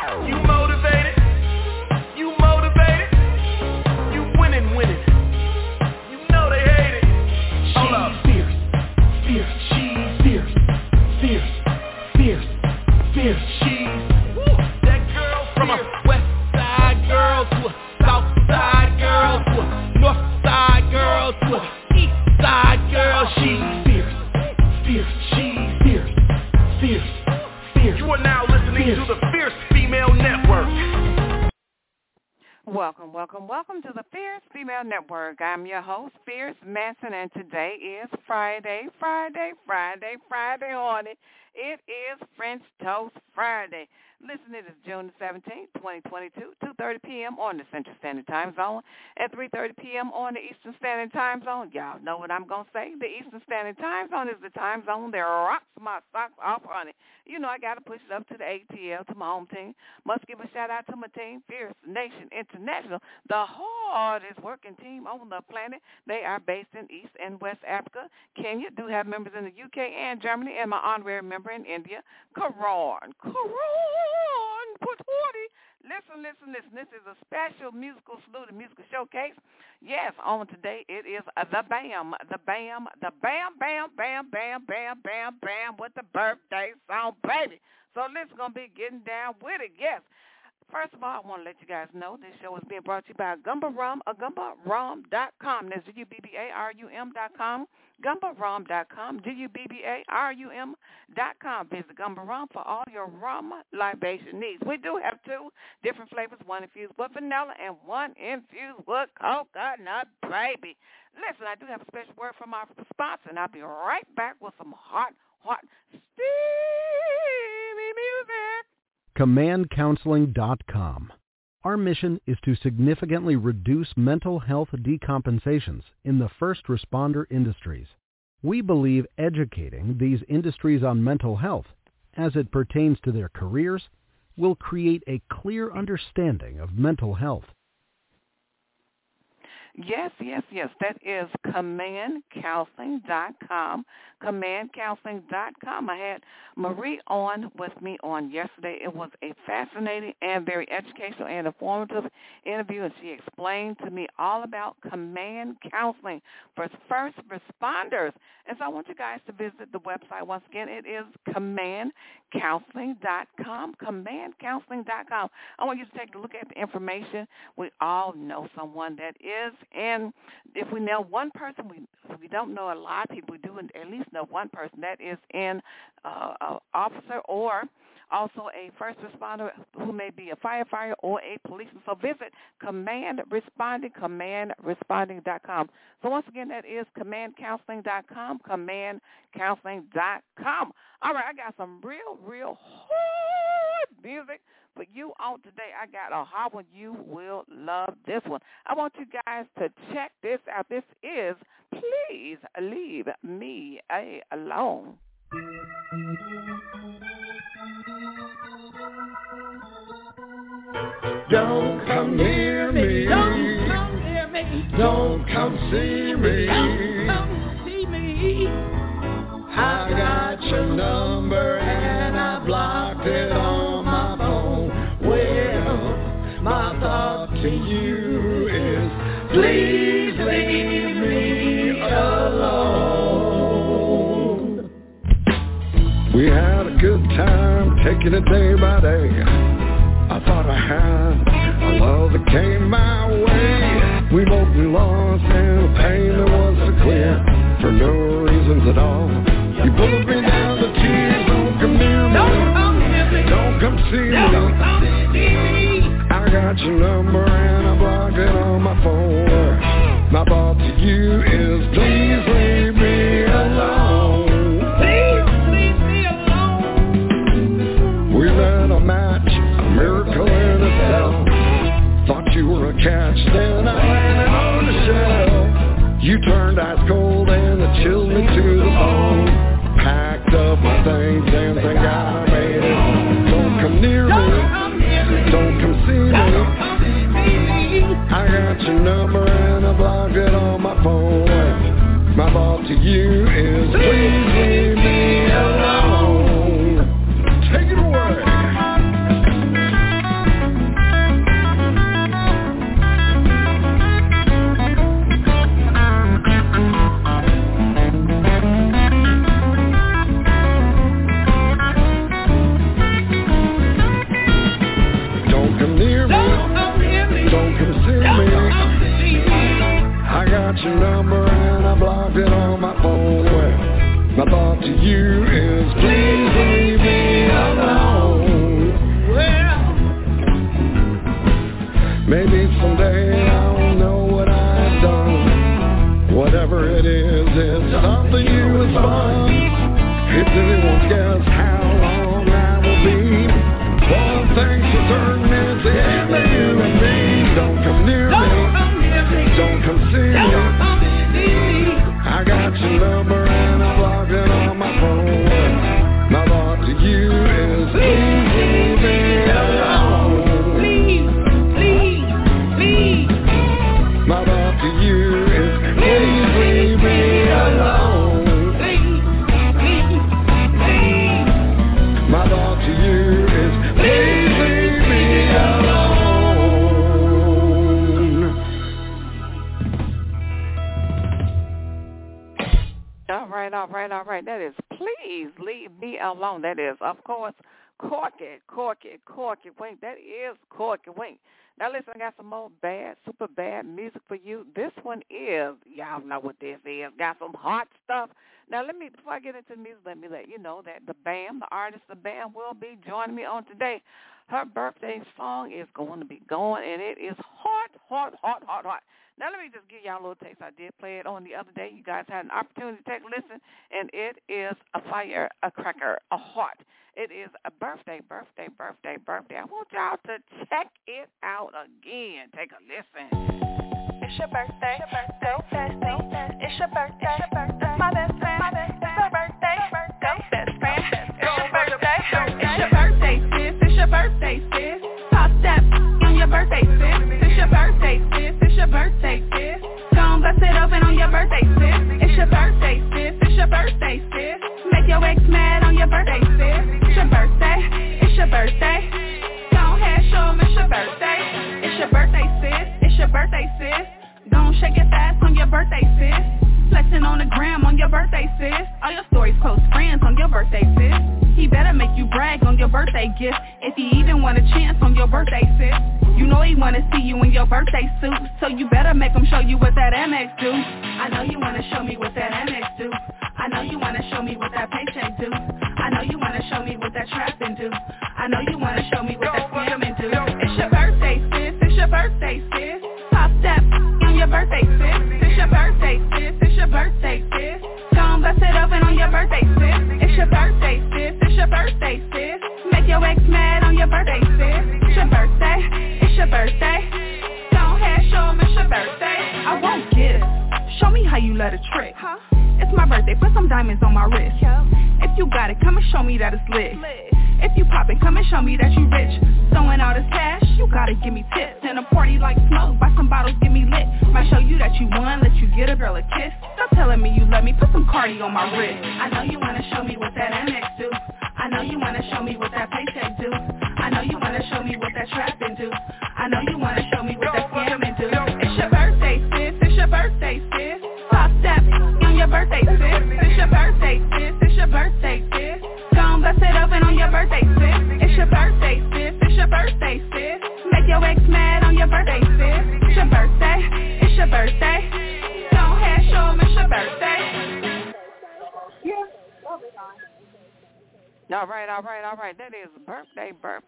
You motivated? You motivated? You winning. You know they hate it. Hold up. Fierce. She's fierce. She's that girl from a west side girl to a south side girl to a north side girl to a east side girl. She's fierce. She's fierce. You are now listening to the Fierce Female Network. Welcome to the Fierce Female Network. I'm your host, Fierce Manson, and today is Friday, honey. It is French Toast Friday. Listen, it is June 17th, 2022, 2:30 p.m. on the Central Standard Time Zone, at 3:30 p.m. on the Eastern Standard Time Zone. Y'all know what I'm going to say. The Eastern Standard Time Zone is the time zone that rocks my socks off, honey. You know I got to push it up to the ATL, to my home team. Must give a shout-out to my team, Fierce Nation International, the hardest working team on the planet. They are based in East and West Africa. Kenya do have members in the UK and Germany, and my honorary member in India, Karan Putwadi. Listen. This is a special musical salute, a musical showcase. Yes, on today it is the Bam with the birthday song, baby. So this is going to be getting down with it, yes. First of all, I want to let you guys know this show is being brought to you by Gumba Rum, GumbaRum.com. That's GUBBARUM.com, GumbaRum.com, GUBBARUM.com. Visit Gumba Rum for all your rum libation needs. We do have two different flavors, one infused with vanilla and one infused with coconut, baby. Listen, I do have a special word from our sponsor, and I'll be right back with some hot, steamy music. CommandCounseling.com. Our mission is to significantly reduce mental health decompensations in the first responder industries. We believe educating these industries on mental health, as it pertains to their careers, will create a clear understanding of mental health. Yes. That is CommandCounseling.com. CommandCounseling.com. I had Marie on with me on yesterday. It was a fascinating and very educational and informative interview, and she explained to me all about Command Counseling for first responders. And so I want you guys to visit the website. Once again, it is CommandCounseling.com. CommandCounseling.com. I want you to take a look at the information. We all know someone that is, and if we know one person, we don't know a lot of people. We do at least know one person that is in officer or also a first responder who may be a firefighter or a policeman. So visit CommandResponding.com. So once again, that is CommandCounseling.com, CommandCounseling.com. All right, I got some real hard music for you on today. I got a hot one. You will love this one. I want you guys to check this out. This is Please Leave Me Alone. Don't come near me. Don't come near me. Don't come see me. Don't come see me. I got your number and I blocked it on my phone. Well, my thought to you is, please leave me alone. We had a good time taking it day by day. I thought I had a love that came my way. We both knew loss and the pain that wasn't clear for no reasons at all. You pulled me down the tears. Don't come near me. Don't come see me. I got your number and I blocked it on my phone. My thought to you is, please leave me alone. Please leave me alone. We met a match, a miracle in itself. Thought you were a catch, then I landed on the shelf. You turned ice cold and it chilled me to the bone. Packed up my things and thank God I made it home. Don't come near me, don't come see me. I got your number and I blocked it on my phone. My thought to you is, please leave me alone. Take it away. Maybe someday I'll know what I've done. Whatever it is, it's up to you, it's fun. If anyone guess how long I will be, one thing's for certain, it's the end of you and me. Don't come near me, don't come see me. I got your number and I'm logged in on my phone. My thought to you is please leave me alone. Please. My thought to you is please leave me alone. My thought to you is please leave me alone. All right. That is Please Leave Me Alone. That is, of course, Corky Wink. That is Corky Wink. Now, listen, I got some more super bad music for you. This one is, y'all know what this is, got some hot stuff. Now, before I get into the music, let me let you know that the artist, the BAM, will be joining me on today. Her birthday song is going to be going, and it is hot. Now, let me just give y'all a little taste. I did play it on the other day. You guys had an opportunity to take a listen, and it is a firecracker, a heart. It is a birthday. I want y'all to check it out again. Take a listen. It's your birthday. Go fast. It's your birthday. My best friend. It's your birthday. Go best friend. It's your birthday. It's your birthday, sis. It's your birthday, sis. Top step on your birthday, sis. It's your birthday, sis. It's your birthday, sis. Come bust it open on your birthday, sis. It's your birthday, sis. It's your birthday, sis. Make your ex mad on your birthday, sis. It's your birthday. It's your birthday. Go ahead, show 'em it's your birthday. It's your birthday, sis. It's your birthday, sis. Don't shake it fast on your birthday, sis. Flexing on the gram on your birthday, sis. All your stories, close friends on your birthday, sis. He better make you brag on your birthday gift. If he even want a chance on your birthday, sis. You know he wanna see you in your birthday suit. So you better make him show you what that Amex do. I know you wanna show me what that Amex do. I know you wanna show me what that paycheck do. I know you wanna show me what that trapping do. I know you wanna show me what that scamming do. It's your birthday, sis. It's your birthday, sis. Top step on your birthday, sis. It's your birthday, sis. It's your birthday, sis. Come bust it open on your birthday, sis. It's your birthday, sis. It's your birthday, sis. Make your ex mad on your birthday, sis. It's your birthday. It's your birthday. Go ahead, show 'em it's your birthday. I won't give. Show me how you let a trick. It's my birthday, put some diamonds on my wrist. If you got it, come and show me that it's lit. If you poppin', come and show me that you rich. Throwing all this cash, you gotta give me tips. In a party like smoke, buy some bottles, get me lit. Might show you that you won, let you get a girl a kiss. Stop telling me you love me, put some Cardi on my wrist. I know you wanna show me what that Amex do. I know you wanna show me what that paycheck do. I know you wanna show me what that trapping do. I know you wanna show me what that scamming do. It's your birthday, sis. It's your birthday, sis. Top step on your birthday, sis. It's your birthday, sis. It's your birthday, sis. Come bust it open on your birthday, sis. It's your birthday, sis. It's your birthday, sis. Make your ex mad on your birthday, sis. It's your birthday. It's your birthday. Go ahead, show 'em it's your birthday. All right. That is Birthday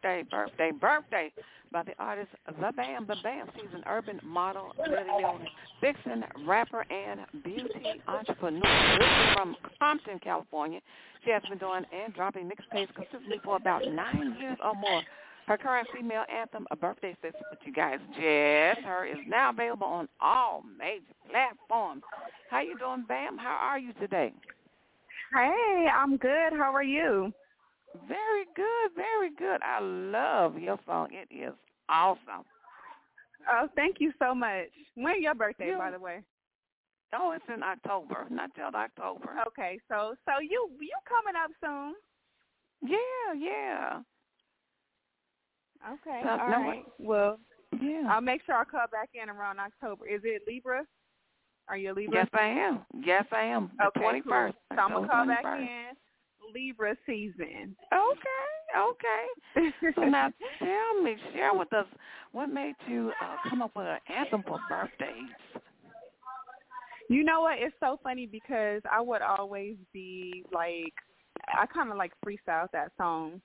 by the artist The BAM. The BAM, she's an urban model, radio vixen, rapper, and beauty entrepreneur. Originally from Compton, California, she has been doing and dropping mixtapes consistently for about 9 years or more. Her current female anthem, A Birthday Fix With You Guys, Just Her, is now available on all major platforms. How you doing, BAM? How are you today? Hey, I'm good. How are you? Very good. I love your song. It is awesome. Oh, thank you so much. When's your birthday, by the way? Oh, it's in October. Not till October. Okay, so you coming up soon? Yeah. Okay, So, all right. Well, yeah. I'll make sure I come back in around October. Is it Libra? Are you a Libra? Yes, I am. The okay, 21st. Cool. So I'm going to call back in Libra season. Okay. So now share with us, what made you come up with an anthem for birthdays? You know what? It's so funny because I would always be like, I kind of like freestyle that song.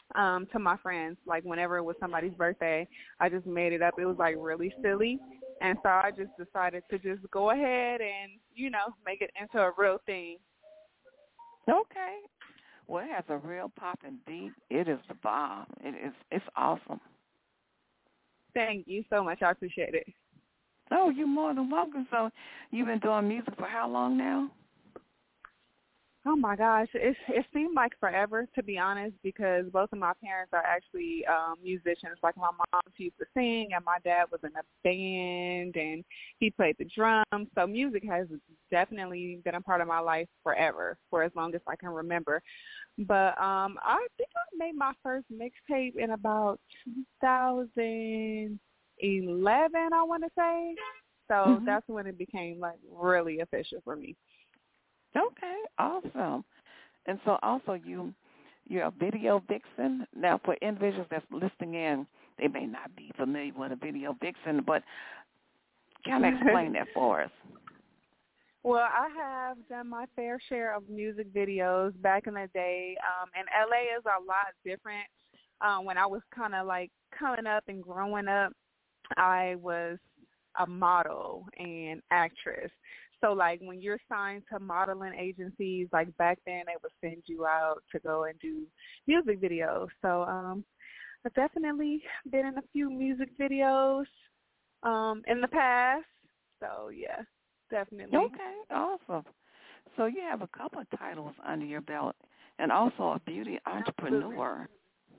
to my friends. Like whenever it was somebody's birthday, I just made it up. It was like really silly. And so I just decided to just go ahead and, you know, make it into a real thing. Okay. Well, it has a real popping beat. It is the bomb. It's awesome. Thank you so much. I appreciate it. Oh, you're more than welcome. So you've been doing music for how long now? Oh, my gosh. It seemed like forever, to be honest, because both of my parents are actually musicians. Like my mom, she used to sing, and my dad was in a band, and he played the drums. So music has definitely been a part of my life forever, for as long as I can remember. But I think I made my first mixtape in about 2011, I want to say. So that's when it became, like, really official for me. Okay, awesome. And so also you're a video vixen. Now, for individuals that's listening in, they may not be familiar with a video vixen, but kind of explain that for us. Well, I have done my fair share of music videos back in the day, and LA is a lot different. When I was kind of like coming up and growing up, I was a model and actress. So, like, when you're signed to modeling agencies, like back then, they would send you out to go and do music videos. So, I've definitely been in a few music videos in the past. So, yeah, definitely. Okay, awesome. So you have a couple of titles under your belt and also a beauty entrepreneur.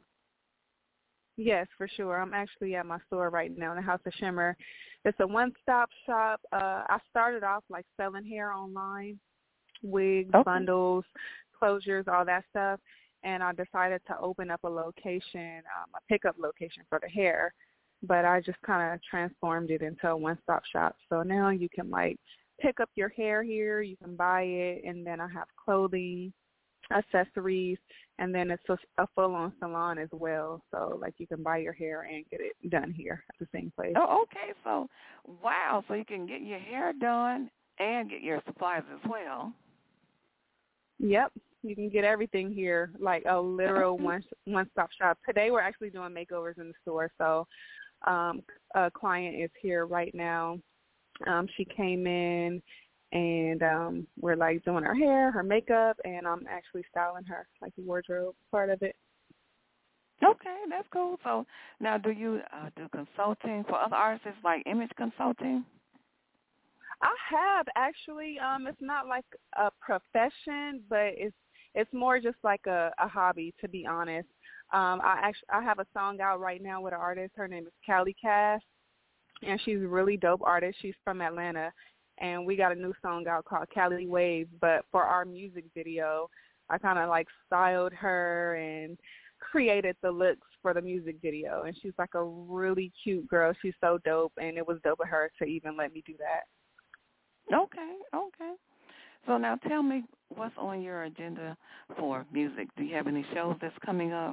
Yes, for sure. I'm actually at my store right now, the House of Shimmer. It's a one-stop shop. I started off like selling hair online, wigs, bundles, closures, all that stuff, and I decided to open up a location, a pickup location for the hair, but I just kind of transformed it into a one-stop shop. So now you can like pick up your hair here, you can buy it, and then I have clothing, accessories, and then it's a full-on salon as well. So, like, you can buy your hair and get it done here at the same place. Oh, okay. So, wow. So you can get your hair done and get your supplies as well. Yep. You can get everything here, like a literal one-stop shop. Today we're actually doing makeovers in the store. So a client is here right now. She came in, and we're, like, doing her hair, her makeup, and I'm actually styling her, like the wardrobe part of it. Okay, that's cool. So now do you do consulting for other artists, like image consulting? I have, actually. It's not like a profession, but it's more just like a hobby, to be honest. I have a song out right now with an artist. Her name is Callie Cass, and she's a really dope artist. She's from Atlanta. And we got a new song out called Cali Wave. But for our music video, I kind of like styled her and created the looks for the music video. And she's like a really cute girl. She's so dope. And it was dope of her to even let me do that. Okay. So now tell me what's on your agenda for music. Do you have any shows that's coming up?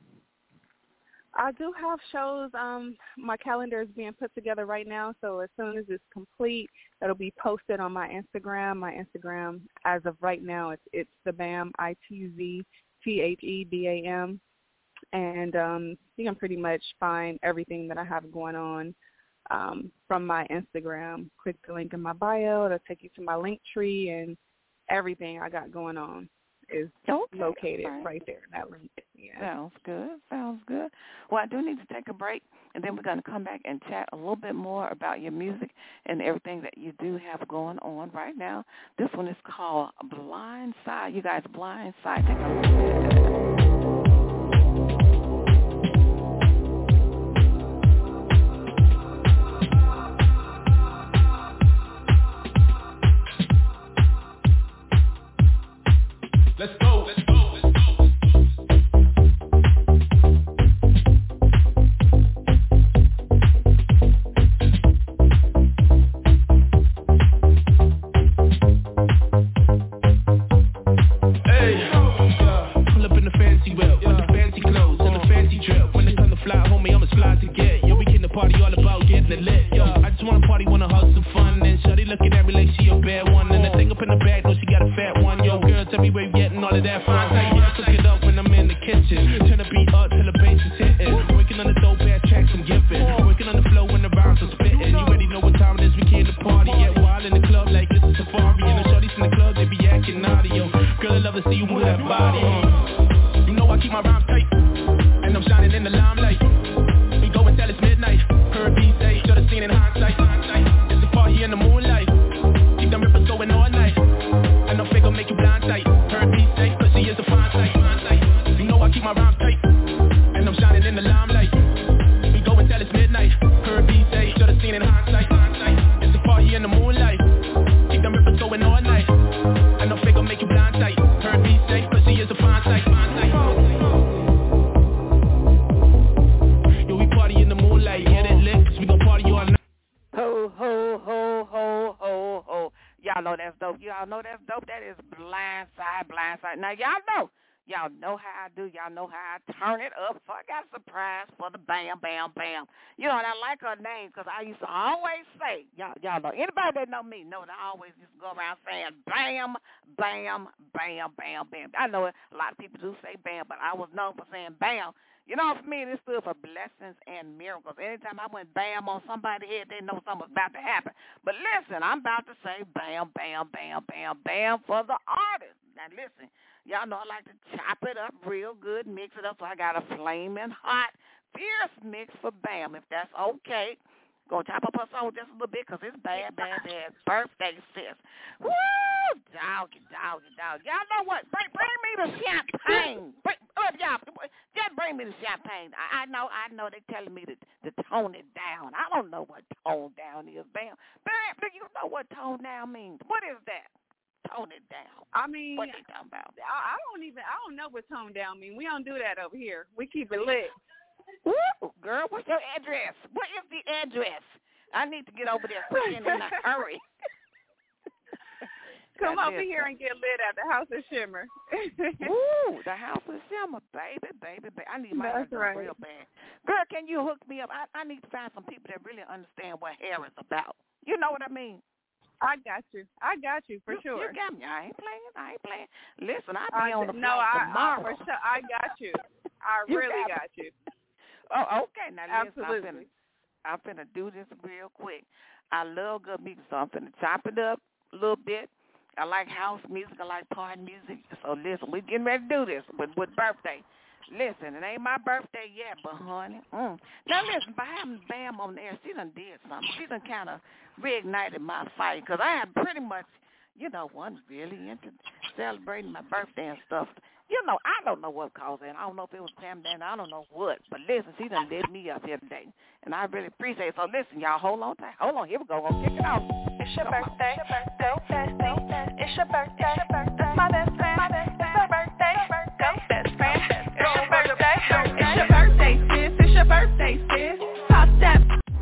I do have shows. My calendar is being put together right now, so as soon as it's complete, it'll be posted on my Instagram. My Instagram, as of right now, it's TheBam, ITZTHEBAM, and you can pretty much find everything that I have going on from my Instagram. Click the link in my bio. It'll take you to my link tree, and everything I got going on is located right there in that link. Yeah. Sounds good. Well, I do need to take a break, and then we're going to come back and chat a little bit more about your music and everything that you do have going on right now. This one is called Blind Side. You guys, Blind Side. Take a look. Let's go. Tell me where you getting all of that fine. Tell you I cook it up when I'm in the kitchen. Turn the beat up. Y'all know that's dope. Y'all know that's dope. That is Blindside. Now, y'all know how I do. Y'all know how I turn it up. So I got a surprise for the Bam, Bam, Bam. You know, and I like her name because I used to always say, y'all know, anybody that know me know that I always used to go around saying Bam, Bam, Bam, Bam, Bam. I know a lot of people do say Bam, but I was known for saying Bam. You know, for me, this stood for blessings and miracles. Anytime I went bam on somebody's head, they know something was about to happen. But listen, I'm about to say bam, bam, bam, bam, bam for the artist. Now, listen, y'all know I like to chop it up real good, mix it up, so I got a flaming hot, fierce mix for Bam, if that's okay. Gonna chop up her song just a little bit because it's bad birthday, sis. Woo! Doggy. Y'all know what? Bring me the champagne. Just bring me the champagne. I know they're telling me to tone it down. I don't know what tone down is, Bam. Bam, do you know what tone down means? What is that? Tone it down. I mean, what they talking about? I don't know what tone down means. We don't do that over here. We keep it lit. Woo, girl, what's your address? What is the address? I need to get over there quick and in a hurry. Come over here and get lit at the House of Shimmer. Ooh, the House of Shimmer, baby. I need my hair real bad. Girl, can you hook me up? I need to find some people that really understand what hair is about. You know what I mean? I got you for sure. You got me. I ain't playing. Listen, I'll be on the flight tomorrow. For sure. I got you. I really got you. Oh, okay. Now, absolutely. Listen, I'm finna do this real quick. I love good music, so I'm finna chop it up a little bit. I like house music. I like party music. So, listen, we're getting ready to do this with birthday. Listen, it ain't my birthday yet, but, honey. Now, listen, by having Bam on the air, she done did something. She done kind of reignited my fight because I had pretty much, wasn't really into celebrating my birthday and stuff. I don't know what caused it. I don't know if it was Pam Dan. I don't know what. But listen, she done lit me up here today. And I really appreciate it. So listen, y'all, hold on. Here we go. We'll kick it off. It's your birthday. Go bestie. It's your birthday. My best friend. It's your birthday. Go best friend. It's your birthday. It's your birthday, sis. It's your birthday, sis. Top step.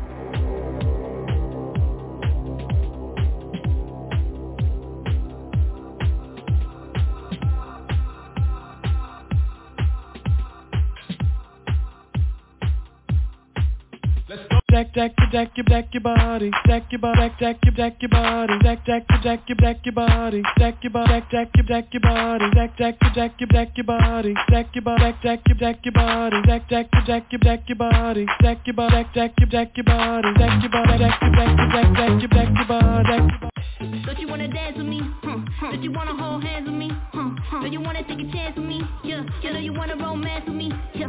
Jack your body, jack your body, jack your body, jack your body, jack your body, jack your body, jack your body, jack your body, jack your body, jack your body, jack your body, jack your body. Don't you wanna dance with me? Don't you wanna hold hands with me? Don't you wanna take a chance with me? Yeah, you know you wanna romance with me? Yeah.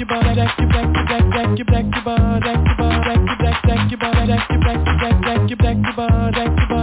your body, deck your body, deck your body, deck your body, deck your body, deck your body, deck your body, deck your body, deck your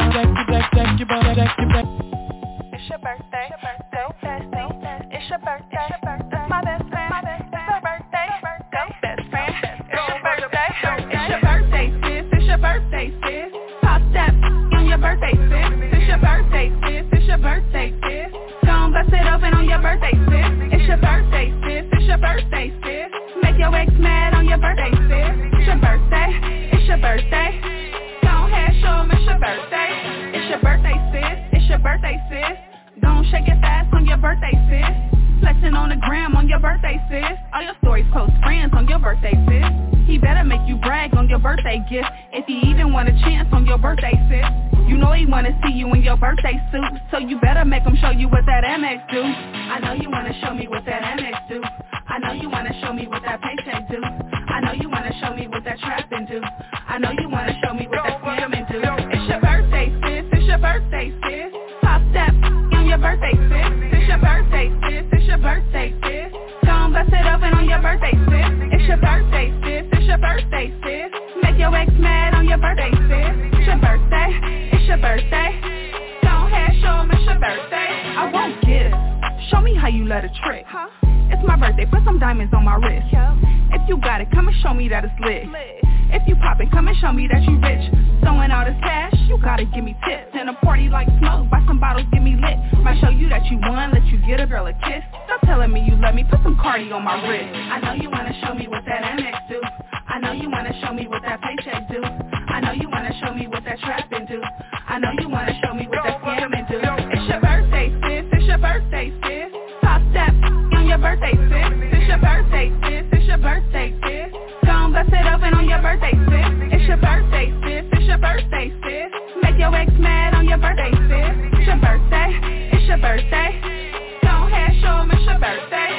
body, deck your body. It's your birthday, go festy. It's your birthday, my best friend. It's her birthday, go best friend. It's your birthday, it's your birthday, sis. It's your birthday, sis. Pop that on your birthday, sis. It's your birthday, sis. It's your birthday, sis. Don't bust it open on your birthday, sis. It's your birthday, sis. It's your birthday, sis. Make your ex mad on your birthday, sis. It's your birthday, it's your birthday. Go ahead, show 'em it's your birthday. It's your birthday, sis. It's your birthday, sis. Don't shake it fast on your birthday, sis. Flexing on the gram on your birthday, sis. All your stories post friends on your birthday, sis. He better make you brag on your birthday gift. If he even want a chance on your birthday, sis. You know he wanna see you in your birthday suit. So you better make him show you what that Amex do. I know you wanna show me what that Amex do. I know you wanna show me what that paycheck do. I know you wanna show me what that trapping do. I know you wanna show me what that scamming do. It's your birthday, sis. It's your birthday, sis. Pop that on your birthday, sis. It's your birthday, sis. It's your birthday, sis. Don't bust it open on your birthday, sis. It's your birthday, sis. It's your birthday, sis. Make your ex mad on your birthday, sis. It's your birthday. It's your birthday. Don't ahead, show 'em it's your birthday. I won't give. Show me how you let a trick. It's my birthday, put some diamonds on my wrist. If you got it, come and show me that it's lit. If you poppin', come and show me that you rich. Throwing all this cash, you gotta give me tips. In a party like smoke, buy some bottles, get me lit. Might show you that you won, let you get a girl a kiss. Stop telling me you love me, put some Cardi on my wrist. I know you wanna show me what that Amex do. I know you wanna show me what that paycheck do. I know you wanna show me what that trapping do. I know you wanna show me what that scamming do. It's your birthday, sis. It's your birthday, sis. Pop that on your birthday, sis. It's your birthday, sis. It's your birthday, sis. Don't bust it open on your birthday, sis. It's your birthday, sis. It's your birthday, sis. Make your ex mad on your birthday, sis. It's your birthday. It's your birthday. Don't ahead, show 'em it's your birthday.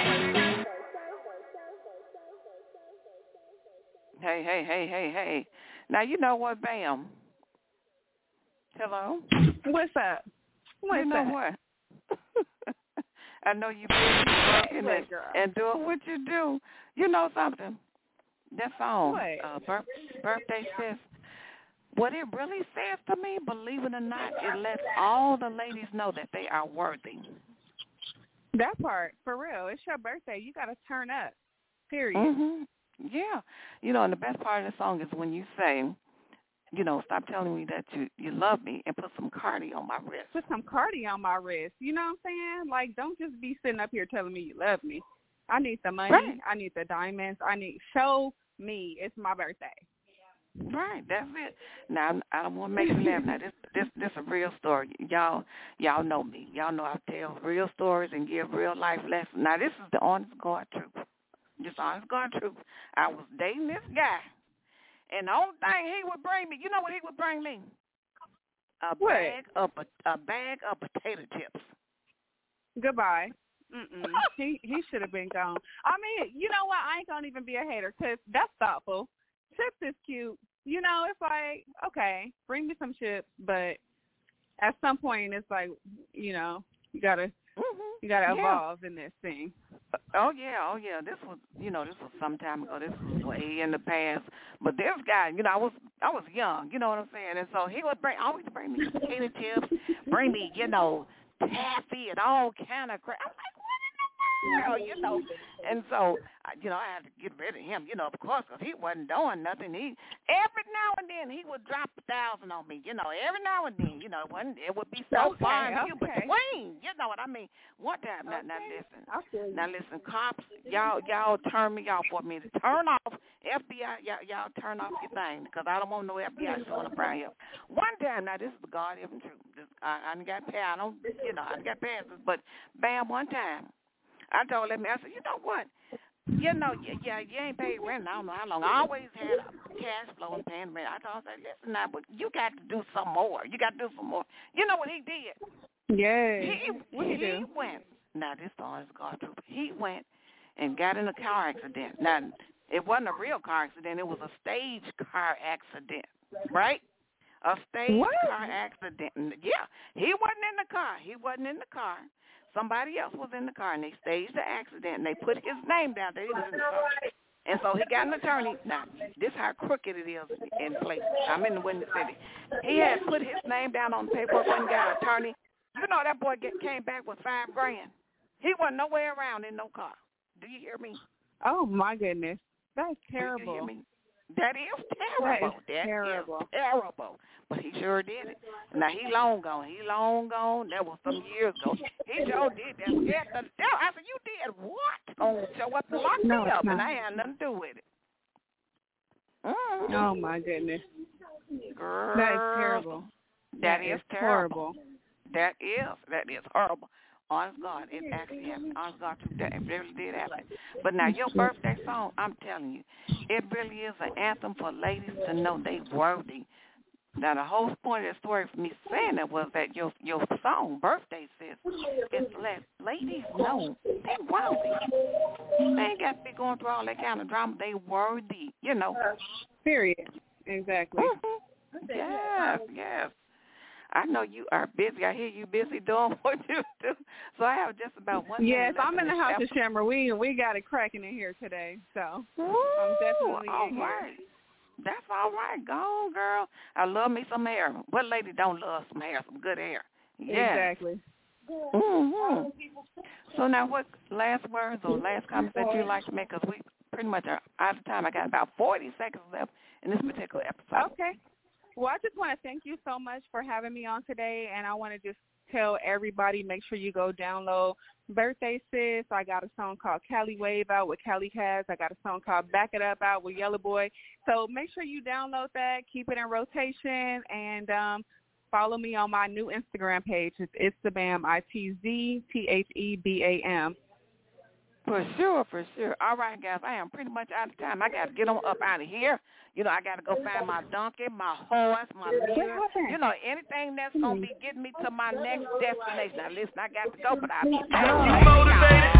Hey. Now, you know what, Bam? Hello? What's up? You know what? I know you've been working and doing what you do. You know something? That song, Birthday Sis, what it really says to me, believe it or not, it lets all the ladies know that they are worthy. That part, for real. It's your birthday. You got to turn up, period. Mm-hmm. Yeah. You know, and the best part of the song is when you say, you know, stop telling me that you love me and put some Cardi on my wrist. Put some Cardi on my wrist. You know what I'm saying? Like, don't just be sitting up here telling me you love me. I need the money. Right. I need the diamonds. Show me it's my birthday. Right, that's it. Now, I don't want to make you laugh. Now, this a real story. Y'all know me. Y'all know I tell real stories and give real life lessons. Now, this is the honest God truth. Just honest God truth. I was dating this guy, and the only thing he would bring me, you know what he would bring me? A bag of potato chips. Goodbye. He should have been gone. I mean, you know what? I ain't gonna even be a hater because that's thoughtful. Chips is cute. You know, it's like, okay, bring me some chips, but at some point it's like, you know, you gotta evolve in this thing. Oh yeah. This was some time ago. This was way in the past. But this guy, you know, I was young. You know what I'm saying? And so he would always bring me potato chips, bring me, you know, taffy and all kind of crap. I'm like, what in the world, you know? And so, you know, I had to get rid of him, you know, of course, because he wasn't doing nothing. Every now and then he would drop 1,000 on me, you know, every now and then, you know, it would be so far and few between, you know what I mean? One time, now listen, cops, y'all turn me off for me to turn off. FBI, y'all turn off your thing, because I don't want no FBI showing up around here. One time, now this is the God-given truth. I got passes, but bam, one time, I told him, I said, you know what? You know, you ain't paid rent. I don't know how long. I always had cash flow and paying rent. I told him, I said, listen now, but you got to do some more. You got to do some more. You know what he did? Yeah. He went. Now, this song is God Trooper. He went and got in a car accident. Now, it wasn't a real car accident. It was a stage car accident, right? A stage car accident. Yeah, he wasn't in the car. Somebody else was in the car, and they staged the accident, and they put his name down there. He was in the car. And so he got an attorney. Now, this is how crooked it is in places. I'm in the Windy City. He had put his name down on the paperwork and got an attorney. You know that boy came back with $5,000. He wasn't nowhere around in no car. Do you hear me? Oh, my goodness. That's terrible. Do you hear me? That is terrible. That is terrible. But he sure did it. Now, he long gone. That was some years ago. He sure did that. Scared the devil. I said, you did what? Oh, show up and lock me up, and I had nothing to do with it. Oh, my goodness. Girl. That is terrible. That is terrible. That is horrible. Honest God, it actually happened. Honest God, it really did happen. But now, your birthday song, I'm telling you, it really is an anthem for ladies to know they worthy. Now, the whole point of the story for me saying that was that your song, Birthday Sis, is to let ladies know they worthy. They ain't got to be going through all that kind of drama. They worthy, you know. Period. Exactly. Mm-hmm. Yes. I know you are busy. I hear you busy doing what you do. So I have just about 1 minute. Yes, I'm in the house of Shimmer. We got it cracking in here today. So I'm definitely in here. That's all right. Go on, girl. I love me some hair. What lady don't love some hair, some good hair? Yes. Exactly. Mm-hmm. So now what last words or last comments that you'd like to make? Because we pretty much are out of time. I got about 40 seconds left in this particular episode. Okay. Well, I just want to thank you so much for having me on today, and I want to just tell everybody, make sure you go download Birthday Sis. I got a song called Cali Wave out with Cali Kaz. I got a song called Back It Up out with Yellow Boy. So make sure you download that, keep it in rotation, and follow me on my new Instagram page. It's Itzthebam, ITZTHEBAM. For sure. All right, guys, I am pretty much out of time. I got to get on up out of here. You know, I got to go find my donkey, my horse, my mule. You know, anything that's going to be getting me to my next destination. Now, listen, I got to go, but I'll be back.